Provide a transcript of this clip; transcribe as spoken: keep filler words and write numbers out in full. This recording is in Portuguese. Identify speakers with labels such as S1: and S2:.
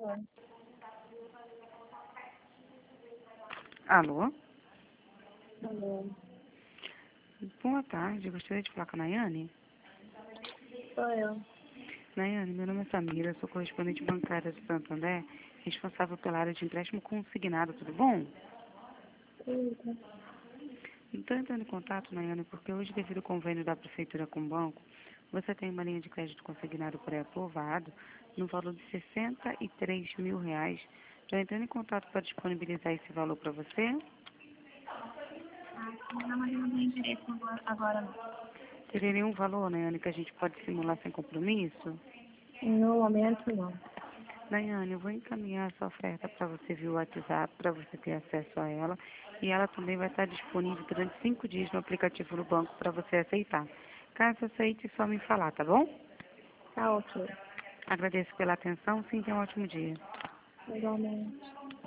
S1: Alô?
S2: Alô.
S1: Boa tarde, gostaria de falar com a Nayane?
S2: Sou eu.
S1: Nayane, meu nome é Samira, sou correspondente bancária do Santander, responsável pela área de empréstimo consignado, tudo bom?
S2: Tudo.
S1: Estou entrando em contato, Nayane, porque hoje, devido ao convênio da Prefeitura com o banco, você tem uma linha de crédito consignado pré-aprovado no valor de sessenta e três mil reais. Estou entrando em contato para disponibilizar esse valor para você.
S2: Ah, sim, não, mas eu não tenho interesse agora, agora não.
S1: Teria nenhum valor, Nayane, que a gente pode simular sem compromisso?
S2: No momento, não.
S1: Nayane, eu vou encaminhar essa oferta para você via WhatsApp, para você ter acesso a ela. E ela também vai estar disponível durante cinco dias no aplicativo do banco para você aceitar. Caso aceite, é só me falar, tá bom?
S2: Tá ok.
S1: Agradeço pela atenção. Sim, tenha um ótimo dia.
S2: Igualmente.